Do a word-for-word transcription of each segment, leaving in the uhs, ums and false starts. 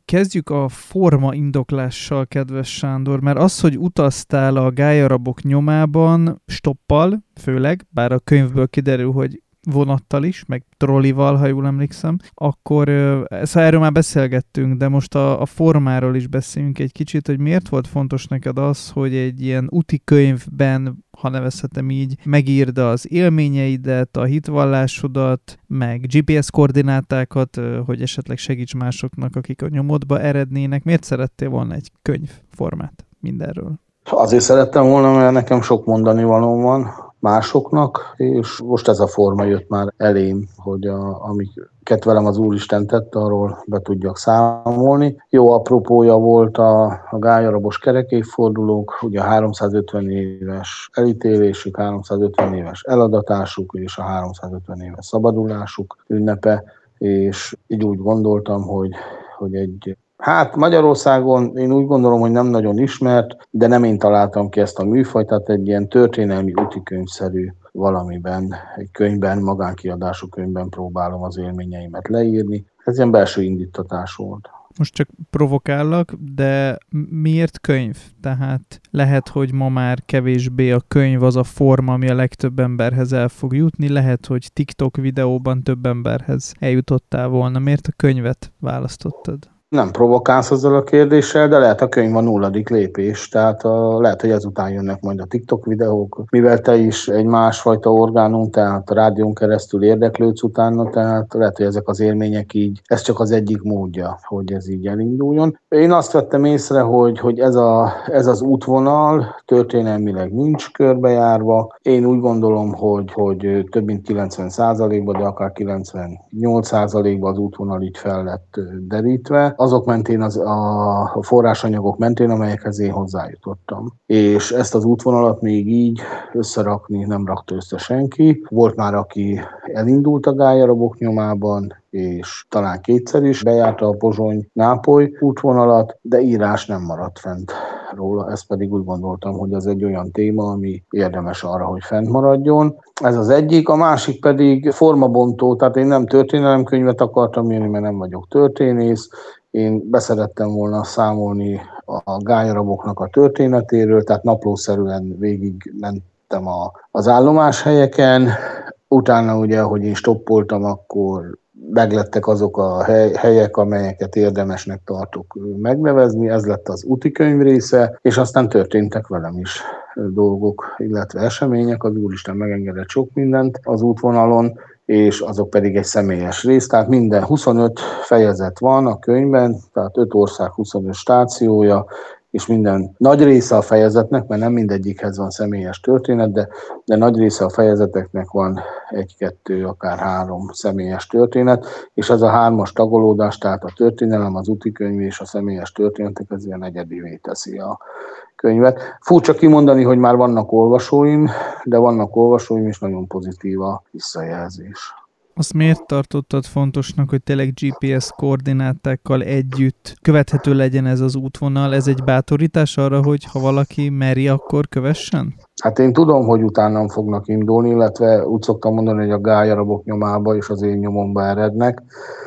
kezdjük a forma indoklással, kedves Sándor, mert az, hogy utaztál a gályarabok nyomában, stoppal főleg, bár a könyvből kiderül, hogy vonattal is, meg trollival, ha jól emlékszem, akkor szóval erről már beszélgettünk, de most a, a formáról is beszéljünk egy kicsit, hogy miért volt fontos neked az, hogy egy ilyen úti könyvben, ha nevezhetem így, megírd az élményeidet, a hitvallásodat, meg gé pé es koordinátákat, hogy esetleg segíts másoknak, akik a nyomodba erednének. Miért szerettél volna egy könyvformát mindenről? Azért szerettem volna, mert nekem sok mondani valóm van másoknak, és most ez a forma jött már elém, hogy a, amiket velem az Úristen tett, arról be tudjak számolni. Jó apropója volt a, a gályarabos kerekévfordulók, ugye a háromszázötven éves elítélésük, háromszázötven éves eladatásuk és a háromszázötven éves szabadulásuk ünnepe, és így úgy gondoltam, hogy, hogy egy Hát Magyarországon én úgy gondolom, hogy nem nagyon ismert, de nem én találtam ki ezt a műfajt, tehát egy ilyen történelmi útikönyvszerű valamiben, egy könyvben, magánkiadású könyvben próbálom az élményeimet leírni. Ez ilyen belső indítatás volt. Most csak provokállak, de miért könyv? Tehát lehet, hogy ma már kevésbé a könyv az a forma, ami a legtöbb emberhez el fog jutni, lehet, hogy TikTok videóban több emberhez eljutottál volna. Miért a könyvet választottad? Nem provokálsz azzal a kérdéssel, de lehet a könyv a nulladik lépés, tehát a, lehet, hogy ezután jönnek majd a TikTok videók, mivel te is egy másfajta orgánum, tehát a rádión keresztül érdeklődsz utána, tehát lehet, hogy ezek az élmények így, ez csak az egyik módja, hogy ez így elinduljon. Én azt vettem észre, hogy, hogy ez, a, ez az útvonal történelmileg nincs körbejárva. Én úgy gondolom, hogy, hogy több mint kilencven százalékban, de akár kilencvennyolc százalékban az útvonal így fel lett derítve. Azok mentén, az, a forrásanyagok mentén, amelyekhez én hozzájutottam. És ezt az útvonalat még így összerakni nem rakta össze senki. Volt már, aki elindult a gályarabok nyomában, és talán kétszer is bejárta a Pozsony-Nápoly útvonalat, de írás nem maradt fent róla. Ezt pedig úgy gondoltam, hogy ez egy olyan téma, ami érdemes arra, hogy fent maradjon. Ez az egyik, a másik pedig formabontó, tehát én nem történelemkönyvet akartam írni, mert nem vagyok történész. Én beszerettem volna számolni a gályaraboknak a történetéről, tehát naplószerűen végig mentem a, az állomáshelyeken. Utána ugye, ahogy én stoppoltam, akkor meglettek azok a hely, helyek, amelyeket érdemesnek tartok megnevezni, ez lett az útikönyv része, és aztán történtek velem is dolgok, illetve események, az Úristen megengedett sok mindent az útvonalon, és azok pedig egy személyes rész, tehát minden huszonöt fejezet van a könyvben, tehát öt ország huszonöt stációja, és minden nagy része a fejezetnek, mert nem mindegyikhez van személyes történet, de, de nagy része a fejezeteknek van egy-kettő, akár három személyes történet, és ez a hármas tagolódás, tehát a történelem, az útikönyv és a személyes történetek, ez ilyen egyedivé teszi a könyvet. Furcsa kimondani, hogy már vannak olvasóim, de vannak olvasóim, és nagyon pozitív a visszajelzés. Azt miért tartottad fontosnak, hogy tényleg gé pé es koordinátákkal együtt követhető legyen ez az útvonal? Ez egy bátorítás arra, hogy ha valaki meri, akkor kövessen? Hát én tudom, hogy utánam fognak indulni, illetve úgy szoktam mondani, hogy a gályarabok nyomába és az én nyomomba erednek.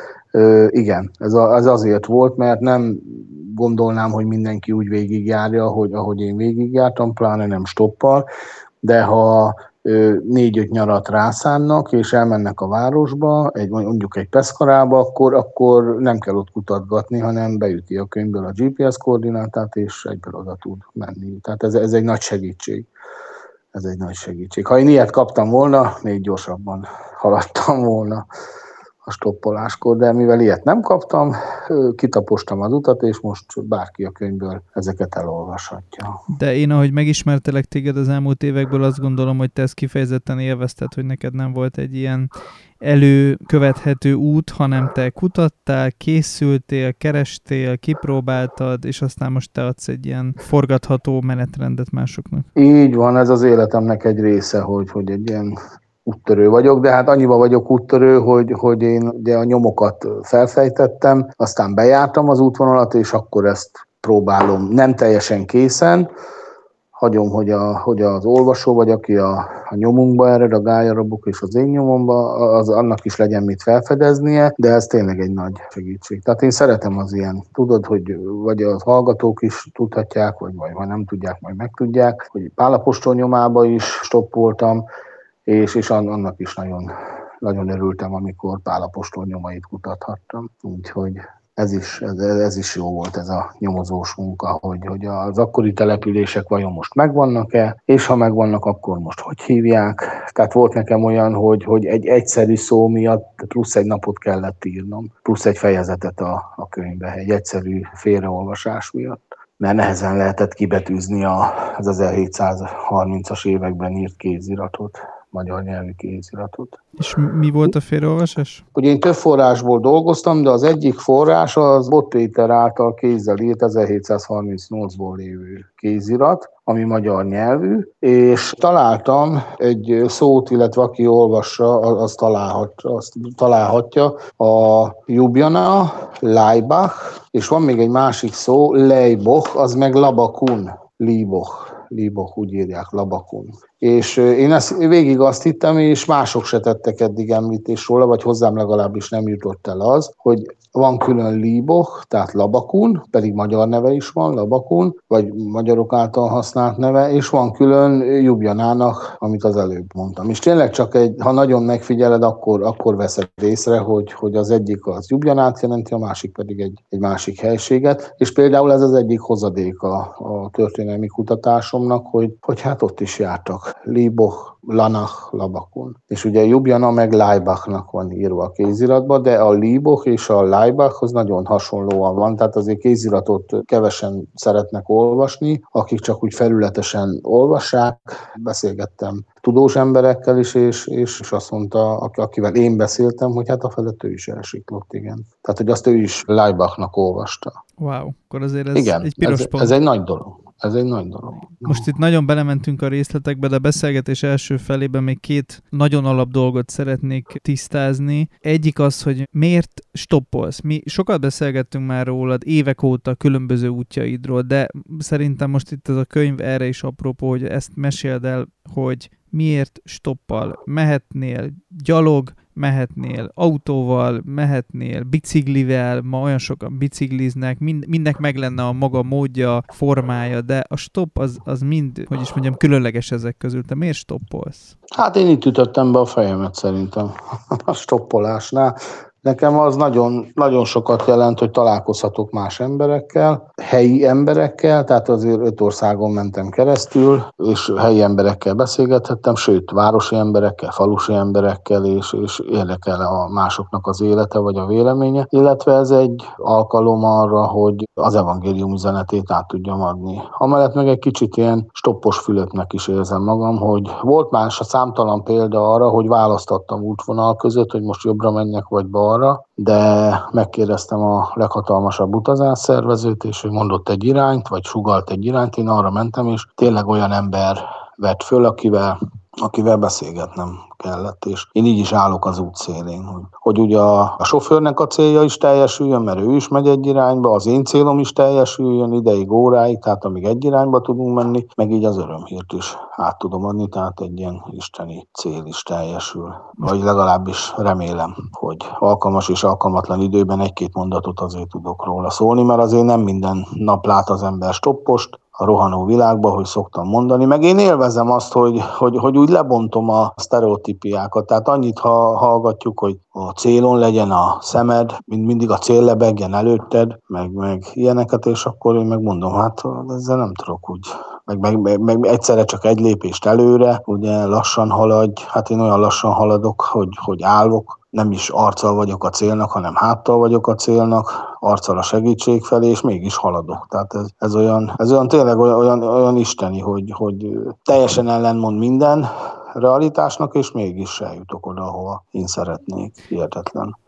Ö, igen, ez, a, ez azért volt, mert nem gondolnám, hogy mindenki úgy végigjárja, hogy, ahogy én végigjártam, pláne nem stoppal, de ha négy-öt nyarat rászánnak, és elmennek a városba, egy, mondjuk egy Peszkarába, akkor, akkor nem kell ott kutatgatni, hanem beüti a könyvből a gé pé es koordinátát, és egyből oda tud menni. Tehát ez, ez egy nagy segítség. Ez egy nagy segítség. Ha én ilyet kaptam volna, még gyorsabban haladtam volna a stoppoláskor, de mivel ilyet nem kaptam, kitapostam az utat, és most bárki a könyvből ezeket elolvashatja. De én, ahogy megismertelek téged az elmúlt évekből, azt gondolom, hogy te ezt kifejezetten élvezted, hogy neked nem volt egy ilyen előkövethető út, hanem te kutattál, készültél, kerestél, kipróbáltad, és aztán most te adsz egy ilyen forgatható menetrendet másoknak. Így van, ez az életemnek egy része, hogy, hogy egy ilyen úttörő vagyok, de hát annyiban vagyok úttörő, hogy, hogy én ugye a nyomokat felfejtettem, aztán bejártam az útvonalat, és akkor ezt próbálom nem teljesen készen, hagyom, hogy, a, hogy az olvasó, vagy aki a, a nyomunkba ered, a gályarabok és az én nyomomba, az annak is legyen mit felfedeznie, de ez tényleg egy nagy segítség. Tehát én szeretem az ilyen, tudod, hogy vagy a hallgatók is tudhatják, vagy, vagy ha nem tudják, majd megtudják, hogy Pál apostol nyomába is stoppoltam, és, és annak is nagyon, nagyon örültem, amikor Pál apostol nyomait kutathattam. Úgyhogy ez is, ez, ez is jó volt, ez a nyomozós munka, hogy, hogy az akkori települések vajon most megvannak-e, és ha megvannak, akkor most hogy hívják. Tehát volt nekem olyan, hogy, hogy egy egyszerű szó miatt plusz egy napot kellett írnom, plusz egy fejezetet a, a könyvbe, egy egyszerű félreolvasás miatt. Mert nehezen lehetett kibetűzni az ezerhétszázharmincas években írt kéziratot, magyar nyelvű kéziratot. És mi volt a félreolvasás? Ugye én több forrásból dolgoztam, de az egyik forrás az Bot Péter által kézzel írt ezerhétszázharmincnyolcból lévő kézirat, ami magyar nyelvű, és találtam egy szót, illetve aki olvassa, az találhat, azt találhatja, a Ljubljana, Laibach, és van még egy másik szó, Leiboch, az meg Labakun, Liboch. Liboch, úgy írják, Labakun. És én ezt végig azt hittem, és mások se tettek eddig említés róla, vagy hozzám legalábbis nem jutott el az, hogy van külön Liboch, tehát Labakun, pedig magyar neve is van, Labakun, vagy magyarok által használt neve, és van külön Ljubljanának, amit az előbb mondtam. És tényleg csak egy, ha nagyon megfigyeled, akkor, akkor veszed észre, hogy, hogy az egyik az Ljubljanát jelenti, a másik pedig egy, egy másik helységet, és például ez az egyik hozadék a, a történelmi kutatásomnak, hogy, hogy hát ott is jártak Liboch, Lanach, Labakun. És ugye Ljubljana meg Laibachnak van írva a kéziratban, de a Liboch és a Laibachhoz nagyon hasonlóan van, tehát azért kéziratot kevesen szeretnek olvasni, akik csak úgy felületesen olvassák. Beszélgettem tudós emberekkel is, és, és, és azt mondta, akivel én beszéltem, hogy hát a felett ő is elsiklott, igen. Tehát, hogy azt ő is Laibachnak olvasta. Wow, akkor azért ez igen, egy piros ez, pont. ez egy nagy dolog. Ez egy nagy dolog. Most itt nagyon belementünk a részletekbe, de a beszélgetés első felében még két nagyon alap dolgot szeretnék tisztázni. Egyik az, hogy miért stoppolsz. Mi sokat beszélgettünk már rólad évek óta különböző útjaidról, de szerintem most itt ez a könyv erre is apropó, hogy ezt meséld el, hogy miért stoppal. Mehetnél gyalog, mehetnél autóval, mehetnél biciklivel, ma olyan sokan bicikliznek, mind, mindnek meg lenne a maga módja, formája, de a stopp az, az mind, hogy is mondjam, különleges ezek közül. Te miért stoppolsz? Hát én itt ütöttem be a fejemet szerintem a stoppolásnál. Nekem az nagyon, nagyon sokat jelent, hogy találkozhatok más emberekkel, helyi emberekkel, tehát azért öt országon mentem keresztül, és helyi emberekkel beszélgethettem, sőt, városi emberekkel, falusi emberekkel, és, és érdekel a másoknak az élete vagy a véleménye, illetve ez egy alkalom arra, hogy az evangélium üzenetét át tudjam adni. Amellett meg egy kicsit ilyen stoppos fülöpnek is érzem magam, hogy volt más a számtalan példa arra, hogy választottam útvonal között, hogy most jobbra menjek vagy balra, de megkérdeztem a leghatalmasabb utazásszervezőt, és ő mondott egy irányt, vagy sugalt egy irányt, én arra mentem, és tényleg olyan ember vett föl, akivel, akivel beszélgetnem kellett, és én így is állok az út szélén, hogy, hogy ugye a, a sofőrnek a célja is teljesüljön, mert ő is megy egy irányba, az én célom is teljesüljön ideig, óráig, tehát amíg egy irányba tudunk menni, meg így az örömhírt is át tudom adni, tehát egy ilyen isteni cél is teljesül. Vagy legalábbis remélem, hogy alkalmas és alkalmatlan időben egy-két mondatot azért tudok róla szólni, mert azért nem minden nap lát az ember stoppost a rohanó világban, hogy szoktam mondani, meg én élvezem azt, hogy, hogy, hogy úgy lebontom a sztereotípiákat, tehát annyit ha hallgatjuk, hogy a célon legyen a szemed, mind mindig a cél lebegjen előtted, meg, meg ilyeneket, és akkor én megmondom, hát ezzel nem tudok úgy. Meg, meg, meg, meg egyszerre csak egy lépést előre, ugye lassan haladj, hát én olyan lassan haladok, hogy, hogy állok, nem is arccal vagyok a célnak, hanem háttal vagyok a célnak, arccal a segítség felé, és mégis haladok. Tehát ez, ez, olyan, ez olyan tényleg olyan, olyan, olyan isteni, hogy, hogy teljesen ellenmond minden realitásnak, és mégis eljutok oda, ahova én szeretnék. Hihetetlen.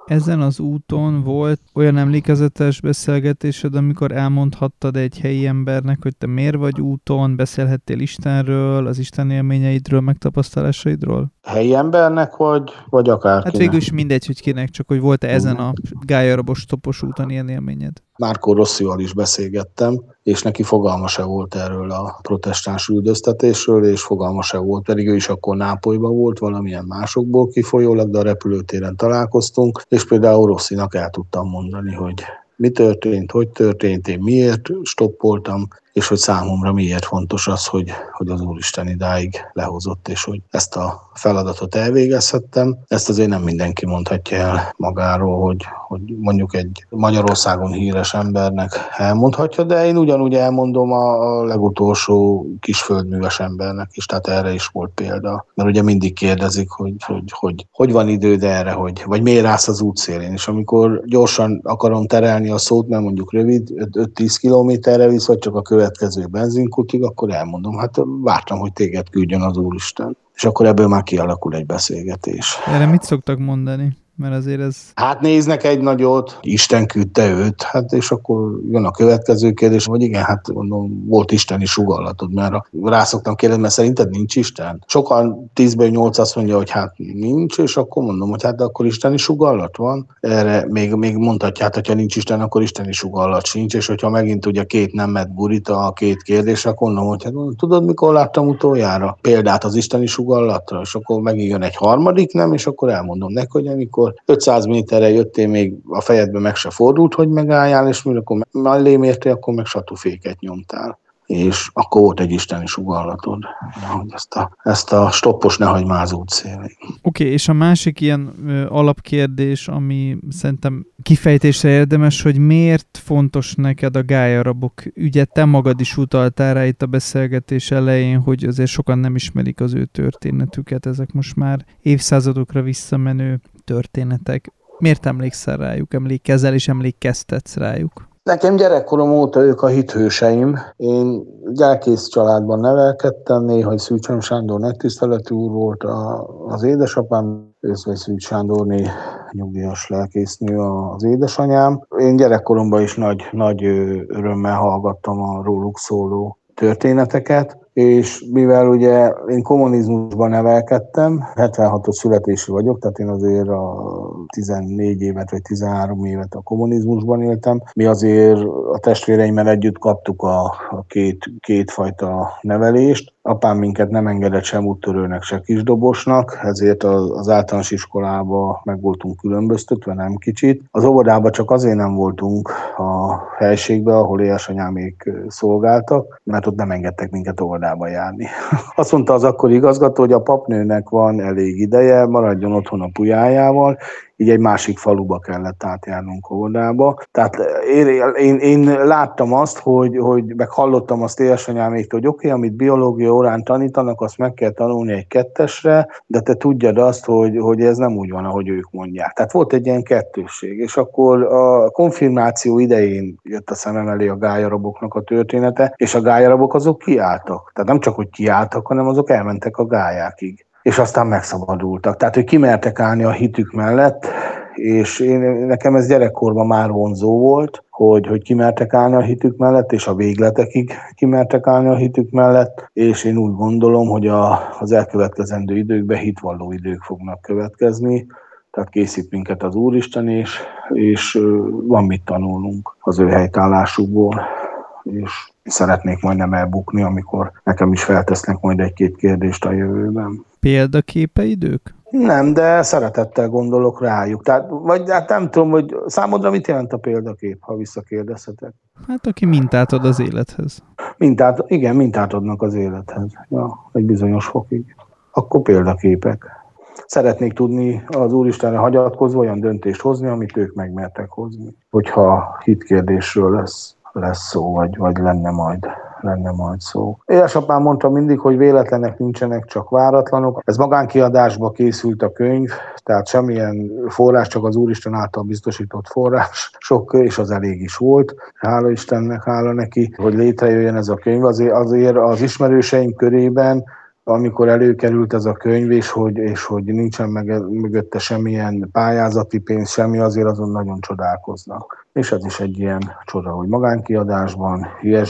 ezen az úton volt olyan emlékezetes beszélgetésed, amikor elmondhattad egy helyi embernek, hogy te miért vagy úton, beszélhettél Istenről, az Isten élményeidről, megtapasztalásaidról? Helyi embernek, vagy, vagy akárkinek? Hát végül is mindegy, hogy kinek, csak hogy volt-e ezen a gályarabos topos úton ilyen élményed? Marco Rossival is beszélgettem, és neki fogalma se volt erről a protestáns üldöztetésről, és fogalma se volt, pedig ő is akkor Nápolyban volt, valamilyen másokból kifolyólag, de a repülőtéren találkoztunk, és például Rossinak el tudtam mondani, hogy mi történt, hogy történt, én miért stoppoltam, és hogy számomra miért fontos az, hogy, hogy az Úristen idáig lehozott, és hogy ezt a feladatot elvégezhettem. Ezt azért nem mindenki mondhatja el magáról, hogy, hogy mondjuk egy Magyarországon híres embernek elmondhatja, de én ugyanúgy elmondom a legutolsó kisföldműves embernek is, tehát erre is volt példa. Mert ugye mindig kérdezik, hogy hogy, hogy, hogy van időd erre, hogy, vagy miért állsz az útszélén, és amikor gyorsan akarom terelni a szót, mert mondjuk rövid, öt-tíz kilométerre visz, vagy csak a következő benzinkutig, akkor elmondom, hát vártam, hogy téged küldjön az Úristen. És akkor ebből már kialakul egy beszélgetés. Erre mit szoktak mondani? Mert azért ez... Hát néznek egy nagyot, Isten küldte őt, hát és akkor jön a következő kérdés, hogy igen, hát mondom, volt isteni sugallatod, mert rá szoktam kérdezni, mert szerinted nincs Isten? Sokan tízből nyolc azt mondja, hogy hát nincs, és akkor mondom, hogy hát de akkor isteni sugallat van. Erre még, még mondhatja, hát hogyha nincs Isten, akkor isteni sugallat sincs, és hogyha megint ugye két nemet gurít a két kérdés, akkor mondom, hogy hát tudod, mikor láttam utoljára példát az isteni sugallatra, és akkor megint jön egy harmadik nem, és akkor elmondom neki, hogy amikor ötszáz méterre jöttél, még a fejedbe meg se fordult, hogy megálljál, és mikor mellém értél, akkor meg satúféket nyomtál. És akkor volt egy isteni sugallatod, hogy ezt a, ezt a stoppos ne hagyd már az útszélén. Oké, okay, és a másik ilyen ö, alapkérdés, ami szerintem kifejtésre érdemes, hogy miért fontos neked a gályarabok ügye? Te magad is utaltál rá itt a beszélgetés elején, hogy azért sokan nem ismerik az ő történetüket, ezek most már évszázadokra visszamenő történetek. Miért emlékszel rájuk, emlékezel és emlékeztetsz rájuk? Nekem gyerekkorom óta ők a hithőseim. Én gyerkész családban nevelkedtem, néha Szűcs Sándor nagytiszteletű úr volt a, az édesapám, Őszvej Szűcs Sándorné nyugdíjas lelkésznő az édesanyám. Én gyerekkoromban is nagy, nagy örömmel hallgattam a róluk szóló történeteket, és mivel ugye én kommunizmusban nevelkedtem, hetvenhatos születésű vagyok, tehát én azért a tizennégy évet vagy tizenhárom évet a kommunizmusban éltem. Mi azért a testvéreimmel együtt kaptuk a, a két, kétfajta nevelést. Apám minket nem engedett sem úttörőnek, se kisdobosnak, ezért az, az általános iskolába meg voltunk különböztetve, nem kicsit. Az óvodában csak azért nem voltunk a helységben, ahol édesanyámék szolgáltak, mert ott nem engedtek minket óvodába járni. Azt mondta az akkori igazgató, hogy a papnőnek van elég ideje, maradjon otthon a pulyájával, így egy másik faluba kellett átjárnunk óvodába. Tehát én, én, én láttam azt, hogy, hogy meg hallottam azt édesanyáméktől, hogy oké, okay, amit biológia órán tanítanak, azt meg kell tanulni egy kettesre, de te tudjad azt, hogy, hogy ez nem úgy van, ahogy ők mondják. Tehát volt egy ilyen kettősség, és akkor a konfirmáció idején jött a szemem elé a gályaraboknak a története, és a gályarabok azok kiálltak. Tehát nem csak, hogy kiálltak, hanem azok elmentek a gályákig. És aztán megszabadultak. Tehát, hogy kimertek állni a hitük mellett, és én, nekem ez gyerekkorban már vonzó volt, hogy, hogy kimertek állni a hitük mellett, és a végletekig kimertek állni a hitük mellett, és én úgy gondolom, hogy a, az elkövetkezendő időkben hitvalló idők fognak következni, tehát készít minket az Úristen, és, és van mit tanulnunk az ő helytállásukból, és szeretnék majd nem elbukni, amikor nekem is feltesznek majd egy-két kérdést a jövőben. Példaképeid ők? Nem, de szeretettel gondolok rájuk. Tehát, vagy hát nem tudom, hogy számodra mit jelent a példakép, ha visszakérdezhetek? Hát aki mintát ad az élethez. Mintát, igen, mintát adnak az élethez. Ja, egy bizonyos fokig. Akkor példaképek. Szeretnék tudni az Úristenre hagyatkozva olyan döntést hozni, amit ők megmertek hozni. Hogyha hitkérdésről lesz. lesz szó, vagy, vagy lenne, majd, lenne majd szó. Édesapám mondta mindig, hogy véletlenek nincsenek, csak váratlanok. Ez magánkiadásba készült a könyv, tehát semmilyen forrás, csak az Úristen által biztosított forrás. Sok, és az elég is volt. Hála Istennek, hála neki, hogy létrejöjjön ez a könyv. Azért, azért az ismerőseim körében amikor előkerült ez a könyv, és hogy, és hogy nincsen meg, mögötte semmilyen pályázati pénz, semmi, azért azon nagyon csodálkoznak. És ez is egy ilyen csoda, hogy magánkiadásban, I S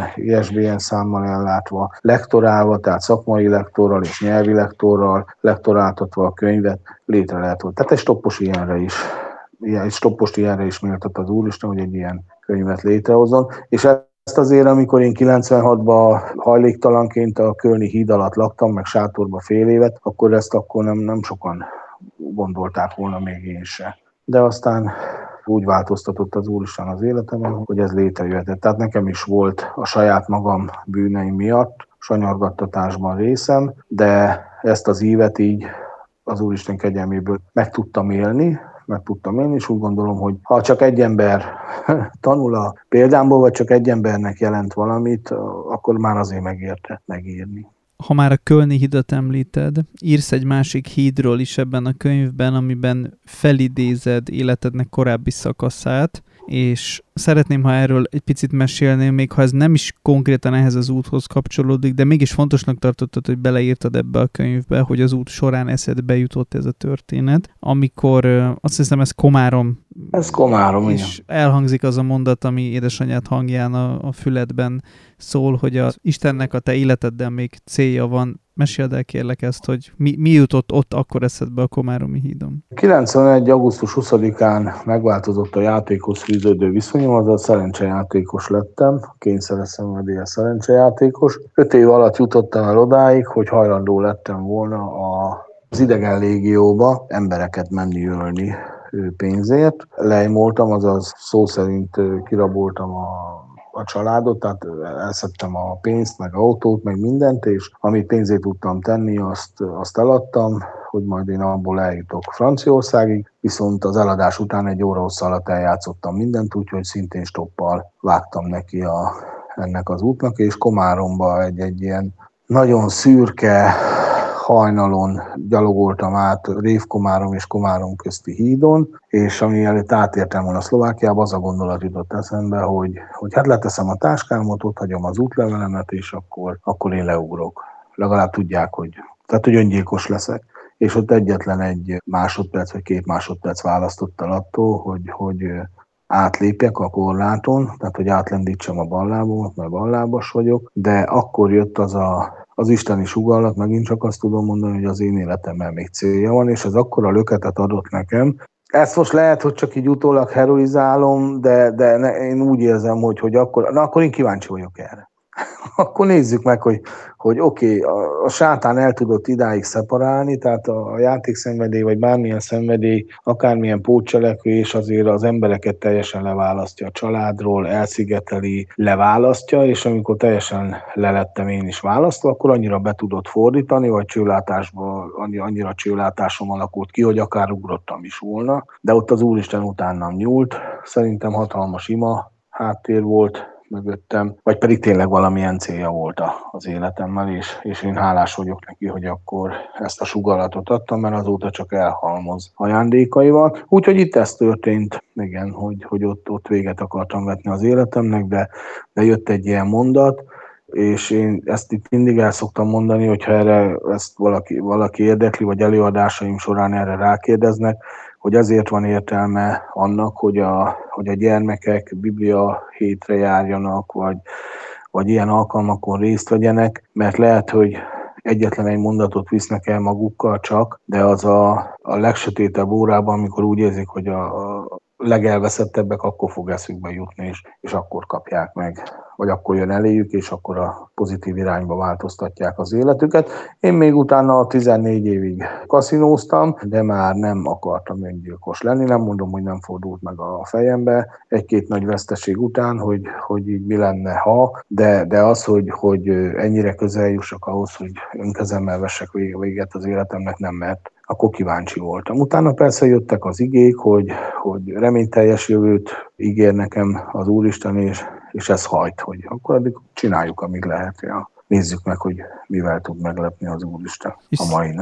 B N számmal ellátva, lektorálva, tehát szakmai lektorral és nyelvi lektorral, lektoráltatva a könyvet létre lehet hozni. Tehát egy stoppos ilyenre is, egy stoppost ilyenre is méltat az Úristen, hogy egy ilyen könyvet létrehozzon. És ezt azért, amikor én kilencvenhatban hajléktalanként a Kölni híd alatt laktam, meg sátorba fél évet, akkor ezt akkor nem, nem sokan gondolták volna, még én se. De aztán úgy változtatott az Úristen az életemben, hogy ez létrejöhetett. Tehát nekem is volt a saját magam bűneim miatt sanyargattatásban részem, de ezt az ívet így az Úristen kegyelméből meg tudtam élni, meg tudtam élni, és úgy gondolom, hogy ha csak egy ember tanul a példámból, vagy csak egy embernek jelent valamit, akkor már azért megérte megírni. Ha már a Kölni hidat említed, írsz egy másik hídról is ebben a könyvben, amiben felidézed életednek korábbi szakaszát, és szeretném, ha erről egy picit mesélnél, még ha ez nem is konkrétan ehhez az úthoz kapcsolódik, de mégis fontosnak tartottad, hogy beleírtad ebbe a könyvbe, hogy az út során eszedbe jutott ez a történet, amikor azt hiszem ez Komárom. Ez Komárom, és igen. Elhangzik az a mondat, ami édesanyád hangján a, a füledben szól, hogy az Istennek a te életeddel még célja van. Meséld el kérlek ezt, hogy mi, mi jutott ott akkor eszedbe a Komáromi hídon. kilencvenegy. augusztus huszadikán megváltozott a játékhoz fűződő viszonyom, azaz szerencsejátékos lettem, kényszeres szenvedélyes szerencsejátékos. Öt év alatt jutottam el odáig, hogy hajlandó lettem volna az idegen légióba embereket menni ölni pénzért. Lejmoltam, azaz szó szerint kiraboltam a a családot, tehát elszedtem a pénzt, meg autót, meg mindent, és amit pénzét tudtam tenni, azt, azt eladtam, hogy majd én abból eljutok Franciaországig, viszont az eladás után egy óra hosszá alatt eljátszottam mindent, úgyhogy szintén stoppal vágtam neki a, ennek az útnak, és Komáromba egy, egy ilyen nagyon szürke hajnalon gyalogoltam át Révkomárom és Komárom közti hídon, és ami előtt átértem volna Szlovákiába, az a gondolat jutott eszembe, hogy, hogy hát leteszem a táskámat, ott hagyom az útlevelemet, és akkor, akkor én leugrok. Legalább tudják, hogy, tehát, hogy öngyilkos leszek. És ott egyetlen egy másodperc, vagy két másodperc választott el attól, hogy, hogy átlépjek a korláton, tehát hogy átlendítsem a ballábomat, mert ballábas vagyok, de akkor jött az a az isteni sugallak, megint csak azt tudom mondani, hogy az én életemben még célja van, és ez akkora löketet adott nekem. Ezt most lehet, hogy csak így utólag heroizálom, de, de ne, én úgy érzem, hogy, hogy akkor, na akkor én kíváncsi vagyok erre. Akkor nézzük meg, hogy, hogy oké, okay, a, a sátán el tudott idáig szeparálni, tehát a, a játékszenvedély, vagy bármilyen szenvedély, akármilyen pótcselekvés azért az embereket teljesen leválasztja a családról, elszigeteli, leválasztja, és amikor teljesen lelettem én is választva, akkor annyira be tudott fordítani, vagy csőlátásban, annyira csőlátásom alakult ki, hogy akár ugrottam is volna, de ott az Úristen utánam nyúlt, szerintem hatalmas ima háttér volt mögöttem, vagy pedig tényleg valamilyen célja volt az életemmel, és, és én hálás vagyok neki, hogy akkor ezt a sugallatot adtam, mert azóta csak elhalmoz ajándékaival. Úgyhogy itt ez történt, igen, hogy, hogy ott, ott véget akartam vetni az életemnek, de, de jött egy ilyen mondat, és én ezt itt mindig el szoktam mondani, hogyha erre ezt valaki, valaki érdekli, vagy előadásaim során erre rákérdeznek, hogy azért van értelme annak, hogy a, hogy a gyermekek Biblia hétre járjanak, vagy, vagy ilyen alkalmakon részt vegyenek, mert lehet, hogy egyetlen egy mondatot visznek el magukkal csak, de az a, a legsötétebb órában, amikor úgy érzik, hogy a, a legelveszettebbek, akkor fog eszükbe jutni, és, és akkor kapják meg, vagy akkor jön eléjük, és akkor a pozitív irányba változtatják az életüket. Én még utána tizennégy évig kaszinóztam, de már nem akartam öngyilkos lenni, nem mondom, hogy nem fordult meg a fejembe egy-két nagy veszteség után, hogy, hogy így mi lenne, ha, de, de az, hogy, hogy ennyire közel jussak ahhoz, hogy önkezemmel vessek véget az életemnek, nem, mert akkor kíváncsi voltam. Utána persze jöttek az igék, hogy, hogy reményteljes jövőt ígér nekem az Úristen, és, és ez hajt, hogy akkor addig csináljuk, amíg lehet. Ja. Nézzük meg, hogy mivel tud meglepni az Úristen a mai nap.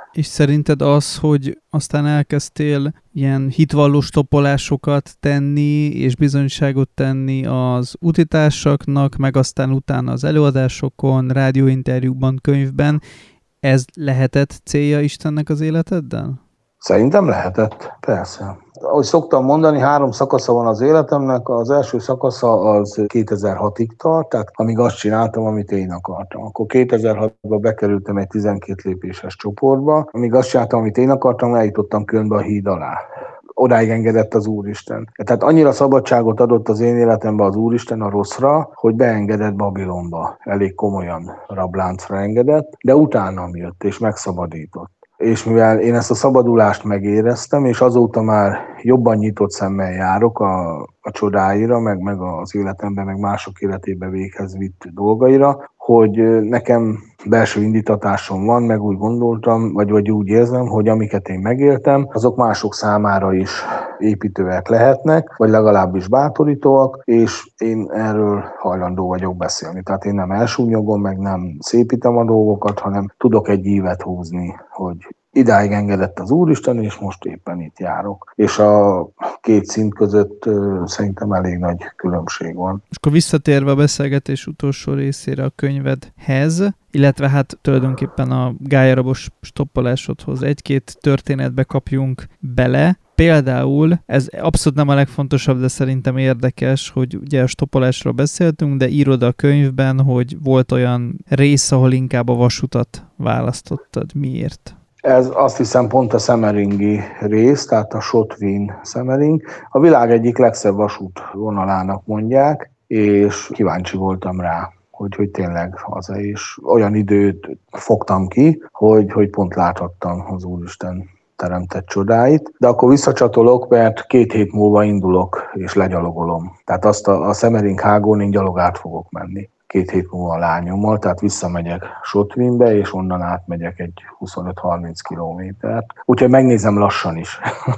És szerinted az, hogy aztán elkezdtél ilyen hitvalló stoppolásokat tenni, és bizonyságot tenni az utitársaknak, meg aztán utána az előadásokon, rádióinterjúkban, könyvben, ez lehetett célja Istennek az életeddel? Szerintem lehetett, persze. Ahogy szoktam mondani, három szakasza van az életemnek. Az első szakasza az kétezer-hatig tart, tehát amíg azt csináltam, amit én akartam. Akkor kétezer-hatban bekerültem egy tizenkét lépéses csoportba, amíg azt csináltam, amit én akartam, eljutottam Kölnbe a híd alá. Odáig engedett az Úristen. Tehát annyira szabadságot adott az én életembe az Úristen a rosszra, hogy beengedett Babilonba. Elég komolyan rabláncra engedett, de utána jött és megszabadított. És mivel én ezt a szabadulást megéreztem, és azóta már jobban nyitott szemmel járok a, a csodáira, meg, meg az életemben, meg mások életébe véghez vitt dolgaira, hogy nekem belső indítatásom van, meg úgy gondoltam, vagy, vagy úgy érzem, hogy amiket én megéltem, azok mások számára is építőek lehetnek, vagy legalábbis bátorítóak, és én erről hajlandó vagyok beszélni. Tehát én nem elsúnyogom, meg nem szépítem a dolgokat, hanem tudok egy ívet húzni, hogy idáig engedett az Úristen, és most éppen itt járok. És a két szint között ö, szerintem elég nagy különbség van. És akkor visszatérve a beszélgetés utolsó részére a könyvedhez, illetve hát tulajdonképpen a gályarabos stoppolásodhoz egy-két történetbe kapjunk bele. Például, ez abszolút nem a legfontosabb, de szerintem érdekes, hogy ugye a stoppolásról beszéltünk, de írod a könyvben, hogy volt olyan rész, ahol inkább a vasutat választottad. Miért? Ez azt hiszem pont a Semmeringi rész, tehát a Schotwin-Semmering. A világ egyik legszebb vasút vonalának mondják, és kíváncsi voltam rá, hogy, hogy tényleg az, és olyan időt fogtam ki, hogy, hogy pont láthattam az Úristen teremtett csodáit, de akkor visszacsatolok, mert két hét múlva indulok és legyalogolom. Tehát azt a, a Semmering hágón én gyalog át fogok menni. Két hét múlva a lányommal, tehát visszamegyek Schotwinbe, és onnan átmegyek egy huszonöt-harminc kilométert. Úgyhogy megnézem lassan is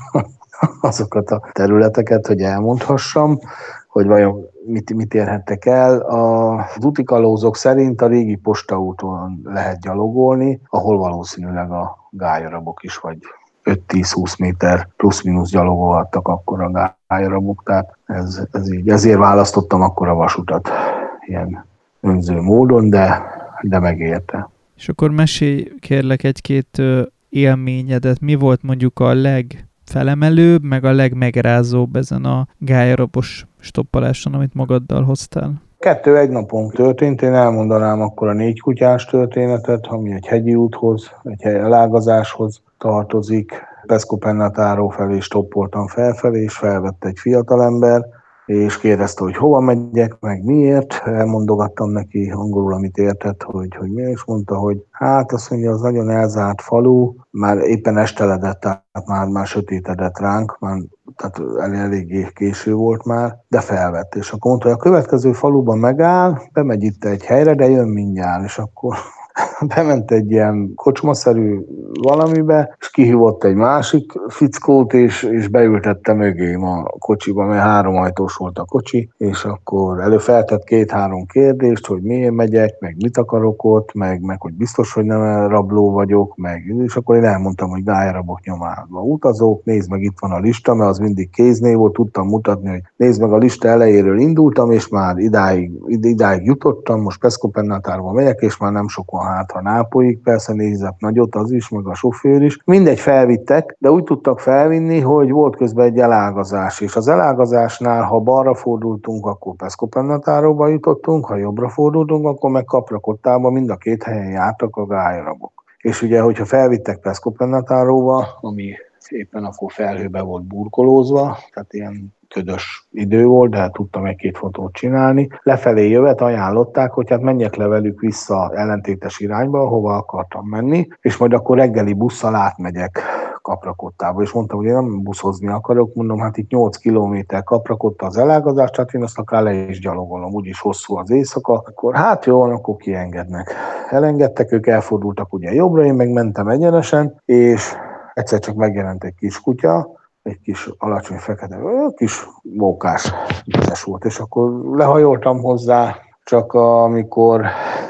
azokat a területeket, hogy elmondhassam, hogy vajon mit, mit érhettek el. Az utikalózók szerint a régi postaúton lehet gyalogolni, ahol valószínűleg a gályarabok is, vagy öt-tíz-húsz méter plusz-minusz gyalogolhattak akkor a gályarabok, tehát ez, ez így. Ezért választottam akkor a vasutat ilyen önző módon, de, de megérte. És akkor mesélj kérlek egy-két élményedet. Mi volt mondjuk a legfelemelőbb, meg a legmegrázóbb ezen a gályarabos stoppaláson, amit magaddal hoztál? Kettő egy napon történt, én elmondanám akkor a négy kutyás történetet, ami egy hegyi úthoz, egy elágazáshoz tartozik. Pescopennatáról felé stoppoltam felfelé, és felvett egy fiatalember, és kérdezte, hogy hova megyek, meg miért. Elmondogattam neki angolul, amit értett, hogy, hogy miért, és mondta, hogy hát azt mondja, az nagyon elzárt falu, már éppen esteledett, tehát már, már sötétedett ránk, már, tehát el, eléggé késő volt már, de felvett. És akkor mondta, hogy a következő faluban megáll, bemegy itt egy helyre, de jön mindjárt, és akkor bement egy ilyen kocsmaszerű valamibe, és kihívott egy másik fickót, és, és beültette mögém a kocsiba, mert háromajtós volt a kocsi, és akkor előfeltett két-három kérdést, hogy miért megyek, meg mit akarok ott, meg, meg hogy biztos, hogy nem rabló vagyok, meg, és akkor én elmondtam, hogy gályarabok nyomába utazók, nézd meg, itt van a lista, mert az mindig kéznév volt, tudtam mutatni, hogy nézd meg, a lista elejéről indultam, és már idáig, idáig jutottam, most Pescopennatárba megyek, és már nem sok van hát, ha Nápolyig, persze nézek nagyot az is, meg a sofőr is. Mindegy, felvittek, de úgy tudtak felvinni, hogy volt közben egy elágazás, és az elágazásnál, ha balra fordultunk, akkor Pescopennatáróba jutottunk, ha jobbra fordultunk, akkor meg Capracottában mind a két helyen jártak a gályarabok. És ugye, hogyha felvittek Pescopennatáróba, ami éppen akkor felhőbe volt burkolózva, tehát ilyen ködös idő volt, de hát tudtam egy-két fotót csinálni. Lefelé jövet ajánlották, hogy hát menjek le velük vissza ellentétes irányba, ahova akartam menni, és majd akkor reggeli busszal átmegyek Capracottába. És mondtam, hogy én nem buszozni akarok, mondom, hát itt nyolc kilométer Capracotta az elágazás, tehát én azt akár le is gyalogolom, úgyis hosszú az éjszaka. Akkor hát jó, akkor kiengednek. Elengedtek, ők elfordultak ugye jobbra, én meg mentem egyenesen, és egyszer csak megjelent egy kis kutya, egy kis alacsony fekete, kis mókás vizes volt, és akkor lehajoltam hozzá, csak amikor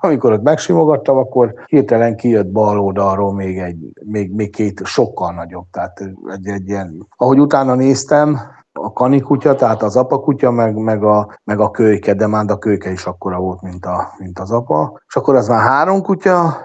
amikor ott megsimogattam, akkor hirtelen kijött bal oldalról még, egy, még, még két sokkal nagyobb. Tehát egy, egy ilyen, ahogy utána néztem, a kanikutya, tehát az apakutya, meg, meg, a, meg a kölyke, de már a kölyke is akkora volt, mint, a, mint az apa. És akkor az már három kutya,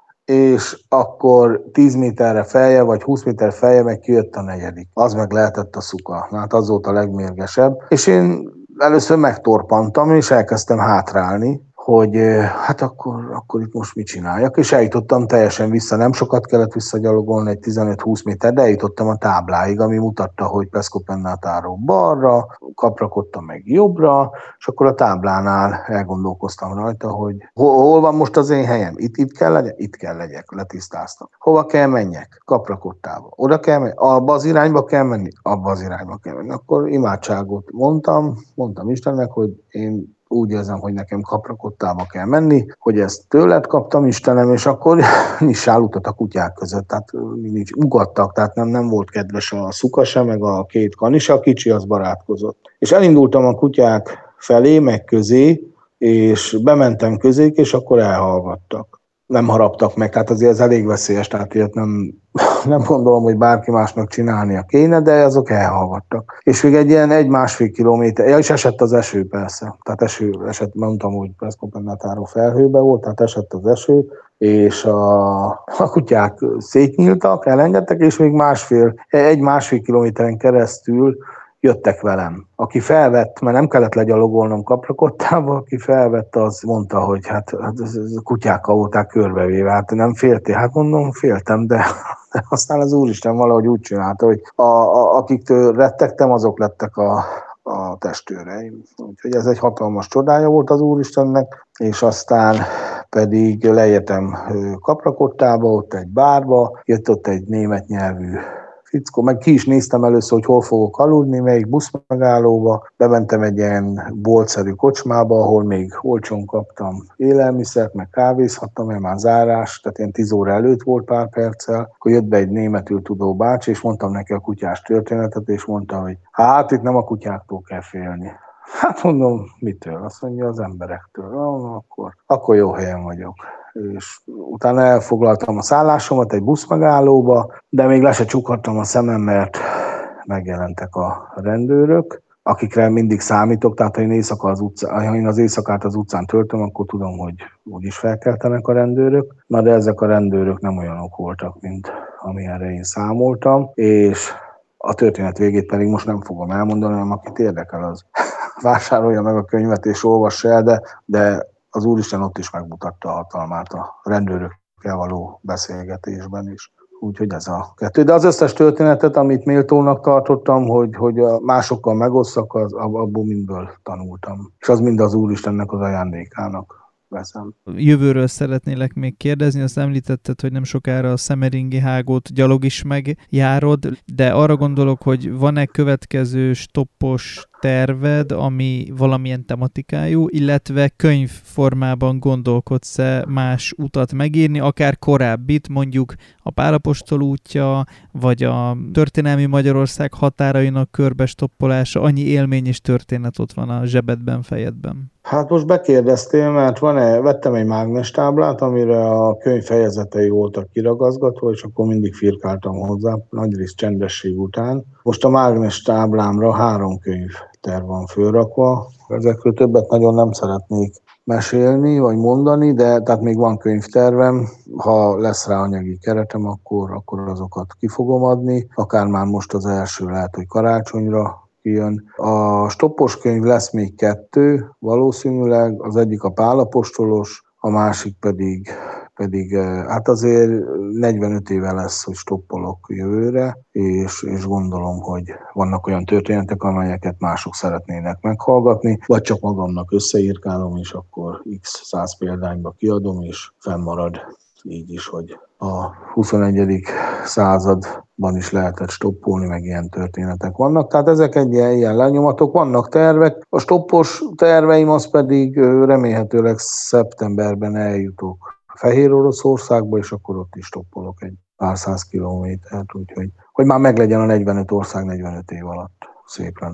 és akkor tíz méterre felje, vagy húsz méter felje meg kijött a negyedik. Az meg lehetett a szuka. Hát az volt a legmérgesebb. És én először megtorpantam, és elkezdtem hátrálni, hogy hát akkor, akkor itt most mit csináljak, és eljutottam teljesen vissza, nem sokat kellett visszagyalogolni, egy tizenöt-húsz méter, de eljutottam a tábláig, ami mutatta, hogy Pesco Pennataro balra, kaprakodtam meg jobbra, és akkor a táblánál elgondolkoztam rajta, hogy hol, hol van most az én helyem, itt, itt kell legyek, itt kell legyek, letisztáztam. Hova kell menjek? Kaprakodtába. Oda kell menni? Abba az irányba kell menni? Abba az irányba kell menni. Akkor imádságot mondtam, mondtam Istennek, hogy én úgy érzem, hogy nekem Kaprakodtába kell menni, hogy ezt tőled kaptam, Istenem, és akkor nyissál utat a kutyák között, tehát nincs, ugattak, tehát nem, nem volt kedves a szuka sem, meg a két kanis, a kicsi az barátkozott. És elindultam a kutyák felé, meg közé, és bementem közék, és akkor elhallgattak. Nem haraptak meg, tehát azért ez elég veszélyes, tehát ilyet nem, nem gondolom, hogy bárki másnak csinálnia kéne, de azok elhallgattak. És még egy ilyen egy-másfél kilométer, ja, és esett az eső persze, tehát eső, esett, mondtam, hogy Pesco Pennataro felhőbe volt, tehát esett az eső, és a, a kutyák szétnyíltak, elengedtek, és még másfél, egy-másfél kilométeren keresztül jöttek velem. Aki felvett, mert nem kellett legyalogolnom Kaprakodtába, aki felvett, az mondta, hogy hát, hát ez, ez kutyákkal volták körbevéve, hát nem féltél? Hát mondom, féltem, de, de aztán az Úristen valahogy úgy csinálta, hogy a, a, akiktől rettegtem, azok lettek a, a testőreim. Úgyhogy ez egy hatalmas csodája volt az Úristennek, és aztán pedig lejöttem Kaprakodtába, ott egy bárba, jött ott egy német nyelvű fickó, meg ki is néztem először, hogy hol fogok aludni, melyik buszmegállóba, bementem egy ilyen boltszerű kocsmába, ahol még olcsón kaptam élelmiszert, meg kávézhattam, mert már zárás, tehát ilyen tíz óra előtt volt pár perccel, akkor jött be egy németül tudó bácsi, és mondtam neki a kutyás történetet, és mondta, hogy hát itt nem a kutyáktól kell félni. Hát mondom, mitől? Azt mondja, az emberektől. Na, akkor, akkor jó helyen vagyok. És utána elfoglaltam a szállásomat egy buszmegállóba, de még le se csukhattam a szemem, mert megjelentek a rendőrök, akikre mindig számítok, tehát ha én, éjszaka az utca, ha én az éjszakát az utcán töltöm, akkor tudom, hogy úgyis felkeltenek a rendőrök. Na de ezek a rendőrök nem olyanok voltak, mint amilyenre én számoltam, és a történet végét pedig most nem fogom elmondani, hanem akit érdekel, az vásárolja meg a könyvet és olvassa el, de, de az Úristen ott is megmutatta a hatalmát a rendőrökkel való beszélgetésben is. Úgyhogy ez a kettő. De az összes történetet, amit méltónak tartottam, hogy, hogy a másokkal megosszak, az, abból mindből tanultam. És az mind az Úristennek az ajándékának veszem. Jövőről szeretnélek még kérdezni, azt említetted, hogy nem sokára a Szemeringi hágót gyalog is megjárod, de arra gondolok, hogy van-e következő stoppos terved, ami valamilyen tematikájú, illetve könyvformában gondolkodsz-e más utat megírni, akár korábbit, mondjuk a Pál apostol útja, vagy a történelmi Magyarország határainak körbestoppolása, annyi élmény és történet ott van a zsebedben, fejedben. Hát most bekérdeztél, mert van-e, vettem egy mágnestáblát, amire a könyv fejezetei voltak kiragazgatva, és akkor mindig firkáltam hozzá, nagyrészt csendesség után. Most a mágnestáblámra három könyv terv van fölrakva. Ezekről többet nagyon nem szeretnék mesélni, vagy mondani, de tehát még van könyvtervem. Ha lesz rá anyagi keretem, akkor, akkor azokat ki fogom adni. Akár már most az első lehet, hogy karácsonyra kijön. A stoppos könyv lesz még kettő, valószínűleg. Az egyik a Pál apostolos, a másik pedig, pedig hát azért negyvenöt éve lesz, hogy stoppolok jövőre, és, és gondolom, hogy vannak olyan történetek, amelyeket mások szeretnének meghallgatni, vagy csak magamnak összeírkálom, és akkor x száz példányba kiadom, és fennmarad így is, hogy a huszonegyedik században is lehetett stoppolni, meg ilyen történetek vannak. Tehát ezek egy ilyen, ilyen lenyomatok, vannak tervek. A stoppos terveim az pedig remélhetőleg szeptemberben eljutok Fehér Oroszországba, és akkor ott is stoppolok egy pár száz kilométert, úgyhogy hogy már meglegyen a negyvenöt ország negyvenöt év alatt. Szép lenne.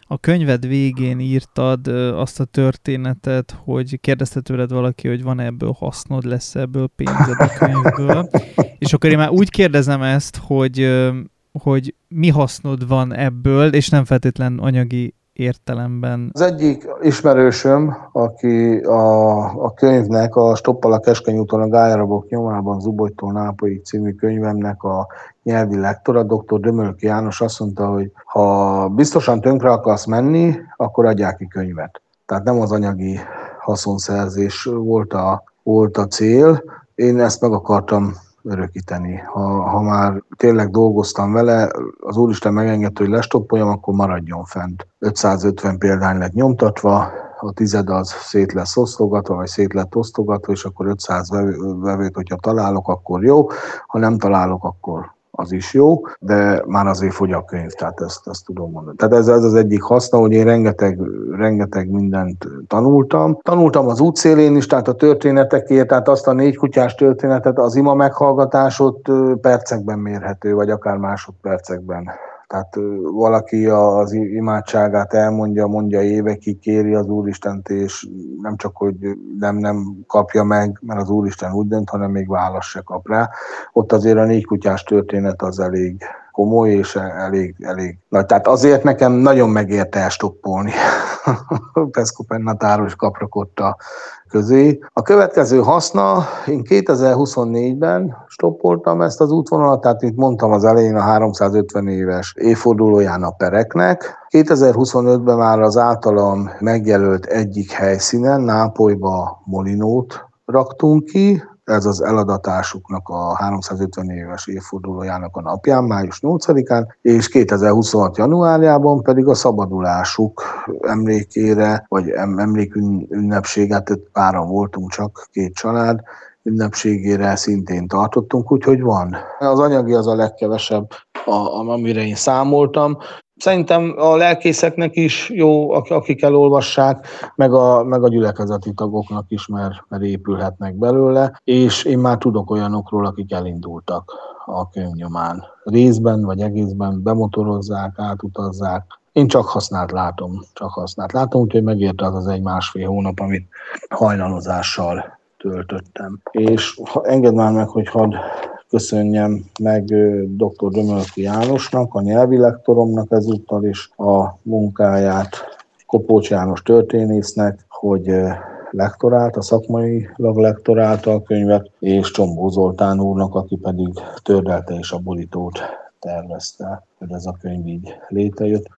A könyved végén írtad azt a történetet, hogy kérdezte tőled valaki, hogy van ebből hasznod, lesz ebből pénzed a könyvből. És akkor én már úgy kérdezem ezt, hogy, hogy mi hasznod van ebből, és nem feltétlen anyagi értelemben. Az egyik ismerősöm, aki a, a könyvnek, a Stoppal a Keskeny úton a Gályarabok nyomában Zubolytól Nápolyig című könyvemnek a nyelvi lektora, doktor Dömölki János azt mondta, hogy ha biztosan tönkre akarsz menni, akkor adják ki könyvet. Tehát nem az anyagi haszonszerzés volt a, volt a cél. Én ezt meg akartam örökíteni. Ha, ha már tényleg dolgoztam vele, az Úristen megengedte, hogy lestoppoljam, akkor maradjon fent. ötszázötven példány lett nyomtatva, a tized az szét lesz osztogatva, vagy szét lett osztogatva, és akkor ötszáz vevőt, hogyha találok, akkor jó, ha nem találok, akkor az is jó, de már azért fogy a könyv, tehát ezt, ezt tudom mondani. Tehát ez, ez az egyik haszna, hogy én rengeteg, rengeteg mindent tanultam. Tanultam az útszélén is, tehát a történetekért, tehát azt a négy kutyás történetet, az ima meghallgatásot percekben mérhető, vagy akár másodpercekben. Tehát valaki az imádságát elmondja, mondja évekig, kéri az Úristent, és nem csak, hogy nem, nem kapja meg, mert az Úristen úgy dönt, hanem még választ se kap rá. Ott azért a négy kutyás történet az elég komoly, és elég, elég nagy. Tehát azért nekem nagyon megérte elstoppolni Pescopennatáros Capracotta közé. A következő haszna, én kétezer-huszonnégyben stoppoltam ezt az útvonalat, tehát itt mondtam az elején a háromszázötven éves évfordulóján a pereknek. kétezer-huszonötben már az általam megjelölt egyik helyszínen, Nápolyba Molinót raktunk ki, ez az eladatásuknak a háromszázötven éves évfordulójának a napján, május nyolcadikán, és kétezer-huszonhat januárjában pedig a szabadulásuk emlékére, vagy emlékünnepséget, páran voltunk csak, két család, ünnepségére szintén tartottunk, úgyhogy van. Az anyagi az a legkevesebb, a, amire én számoltam. Szerintem a lelkészeknek is jó, akik elolvassák, meg a, meg a gyülekezeti tagoknak is, mert, mert épülhetnek belőle, és én már tudok olyanokról, akik elindultak a könyv nyomán. Részben vagy egészben bemotorozzák, átutazzák. Én csak használt látom, csak használt látom, úgyhogy megérte az az egy-másfél hónap, amit hajnalozással töltöttem. És engedd már meg, hogy hadd köszönjem meg doktor Dömölki Jánosnak, a nyelvi lektoromnak ezúttal is a munkáját, Kopócs János történésznek, hogy lektorált, a szakmailag lektorálta a könyvet, és Csombó Zoltán úrnak, aki pedig tördelte és a borítót tervezte, hogy ez a könyv így létrejött.